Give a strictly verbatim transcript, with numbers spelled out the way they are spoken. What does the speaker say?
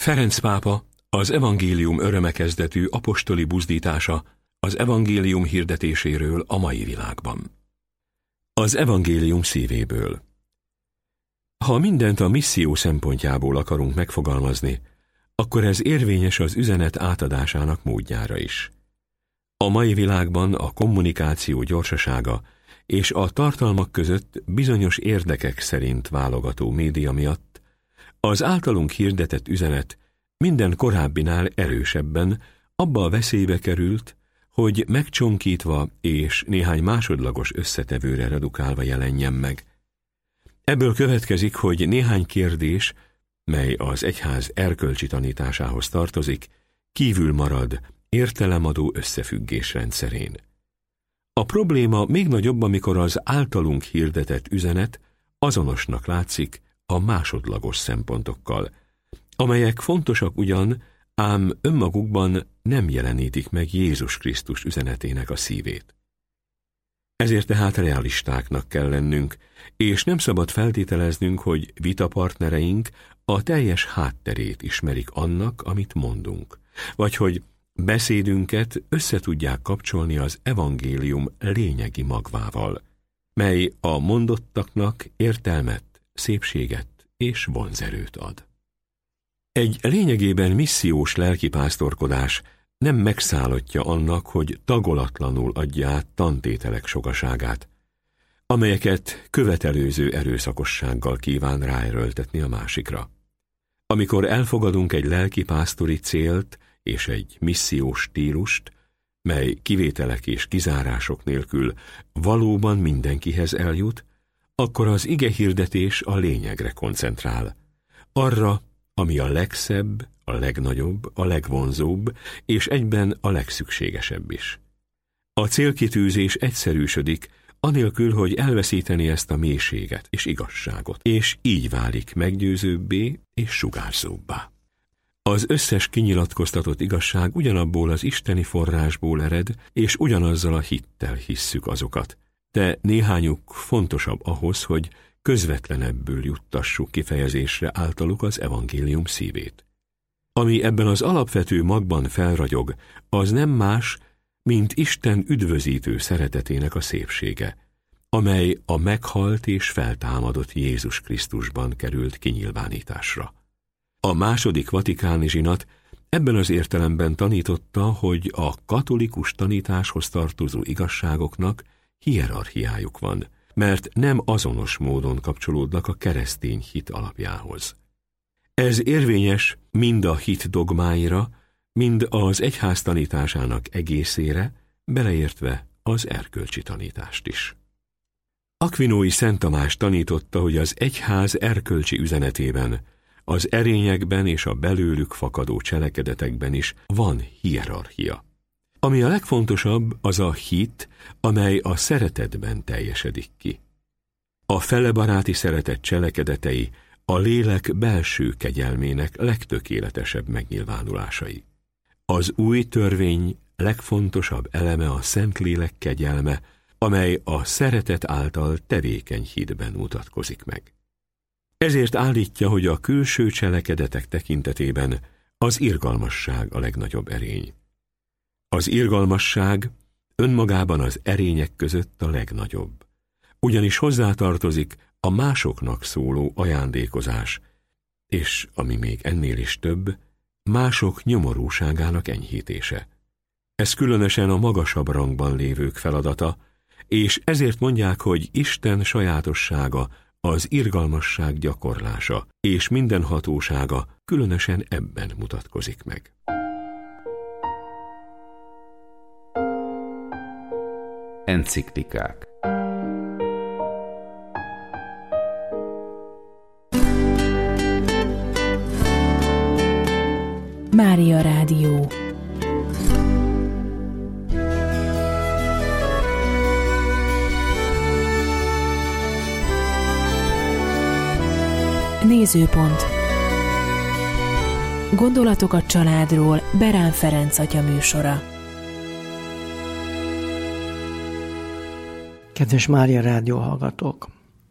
Ferenc pápa az evangélium örömekezdetű apostoli buzdítása az evangélium hirdetéséről a mai világban. Az evangélium szívéből. Ha mindent a misszió szempontjából akarunk megfogalmazni, akkor ez érvényes az üzenet átadásának módjára is. A mai világban a kommunikáció gyorsasága és a tartalmak között bizonyos érdekek szerint válogató média miatt az általunk hirdetett üzenet minden korábbinál erősebben abba a veszélybe került, hogy megcsonkítva és néhány másodlagos összetevőre redukálva jelenjen meg. Ebből következik, hogy néhány kérdés, mely az egyház erkölcsi tanításához tartozik, kívül marad értelemadó összefüggés rendszerén. A probléma még nagyobb, amikor az általunk hirdetett üzenet azonosnak látszik a másodlagos szempontokkal, amelyek fontosak ugyan, ám önmagukban nem jelenítik meg Jézus Krisztus üzenetének a szívét. Ezért tehát realistáknak kell lennünk, és nem szabad feltételeznünk, hogy vitapartnereink a teljes hátterét ismerik annak, amit mondunk, vagy hogy beszédünket össze tudják kapcsolni az evangélium lényegi magvával, mely a mondottaknak értelmet, szépséget és vonzerőt ad. Egy lényegében missziós lelkipásztorkodás nem megszállottja annak, hogy tagolatlanul adja át tantételek sokaságát, amelyeket követelőző erőszakossággal kíván ráerőltetni a másikra. Amikor elfogadunk egy lelkipásztori célt és egy missziós stílust, mely kivételek és kizárások nélkül valóban mindenkihez eljut, akkor az igehirdetés a lényegre koncentrál, arra, ami a legszebb, a legnagyobb, a legvonzóbb, és egyben a legszükségesebb is. A célkitűzés egyszerűsödik, anélkül, hogy elveszíteni ezt a mélységet és igazságot, és így válik meggyőzőbbé és sugárzóbbá. Az összes kinyilatkoztatott igazság ugyanabból az isteni forrásból ered, és ugyanazzal a hittel hisszük azokat, de néhányuk fontosabb ahhoz, hogy közvetlenebbül juttassuk kifejezésre általuk az evangélium szívét. Ami ebben az alapvető magban felragyog, az nem más, mint Isten üdvözítő szeretetének a szépsége, amely a meghalt és feltámadott Jézus Krisztusban került kinyilvánításra. A második vatikáni zsinat ebben az értelemben tanította, hogy a katolikus tanításhoz tartozó igazságoknak hierarchiájuk van, mert nem azonos módon kapcsolódnak a keresztény hit alapjához. Ez érvényes mind a hit dogmáira, mind az egyház tanításának egészére, beleértve az erkölcsi tanítást is. Akvinói Szent Tamás tanította, hogy az egyház erkölcsi üzenetében, az erényekben és a belőlük fakadó cselekedetekben is van hierarchia. Ami a legfontosabb, az a hit, amely a szeretetben teljesedik ki. A felebaráti szeretet cselekedetei a lélek belső kegyelmének legtökéletesebb megnyilvánulásai. Az új törvény legfontosabb eleme a Szentlélek kegyelme, amely a szeretet által tevékeny hitben mutatkozik meg. Ezért állítja, hogy a külső cselekedetek tekintetében az irgalmasság a legnagyobb erény. Az irgalmasság önmagában az erények között a legnagyobb, ugyanis hozzátartozik a másoknak szóló ajándékozás, és, ami még ennél is több, mások nyomorúságának enyhítése. Ez különösen a magasabb rangban lévők feladata, és ezért mondják, hogy Isten sajátossága az irgalmasság gyakorlása, és minden hatósága különösen ebben mutatkozik meg. Enciklikák. Mária Rádió. Nézőpont. Gondolatok a családról Berán Ferenc atya műsora. Kedves Mária Rádió hallgatók!